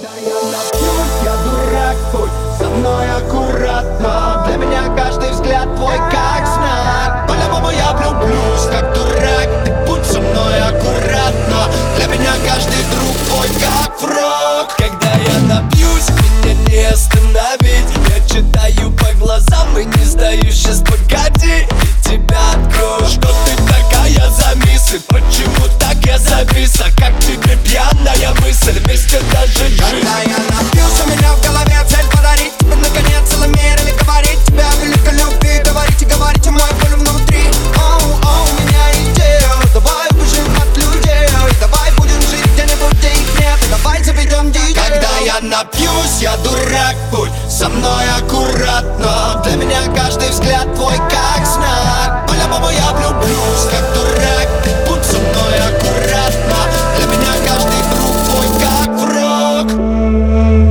Когда я напьюсь, я дурак, будь со мной аккуратно. Для меня каждый взгляд твой как знак. По-любому я влюблюсь, как дурак. Ты будь со мной аккуратно. Для меня каждый друг твой как враг. Когда я напьюсь, меня не остановить. Я читаю по глазам и не сдаюсь. Сейчас погоди, и тебя открою. Что ты такая за мисс? Почему так я завис? А как тебе пьяная мысль? Вместе даже жить. Когда я напьюсь, у меня в голове цель подарить тебе наконец целый мир. Или говорить тебя великой любви. Говорите мою боль внутри. Оу, у меня идея. Давай убежим от людей. И давай будем жить где-нибудь, где их нет. И давай заведем детей. Когда я напьюсь, я дурак, будь со мной аккуратно. Для меня каждый взгляд твой как знак. По-любому я влюблюсь, как дурак. Ты будь со мной аккуратно. Для меня каждый друг твой как враг.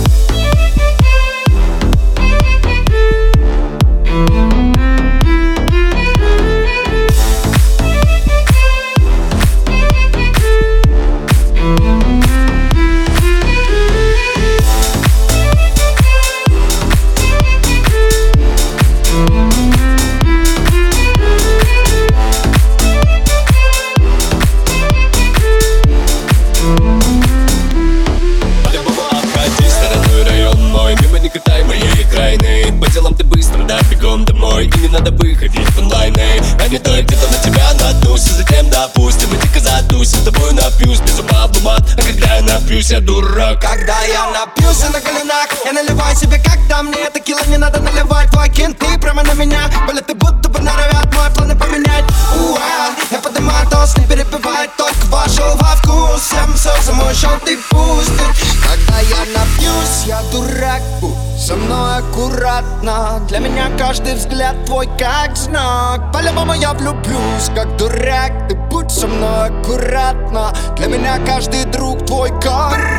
По делам ты быстро, да, бегом домой. И не надо выходить в онлайны. А не то я где-то на тебя надусь. И затем, допустим, и дико задусь. С тобой напьюсь, без ума в лумат. А когда я напьюсь, я дурак. Когда я напьюсь на коленах, я наливаю себе, когда мне текила не надо наливать. Твои кенты прямо на меня. Балеты будто бы норовят мои планы поменять. Я поднимаю тост, не перепевай. Только вошел во вкус. Всем все за мой шоу, ты пустишь. Когда я напьюсь, я дурак, будь со мной аккуратно. Для меня каждый взгляд твой как знак. По-любому я влюблюсь, как дурак. Ты будь со мной аккуратно. Для меня каждый друг твой как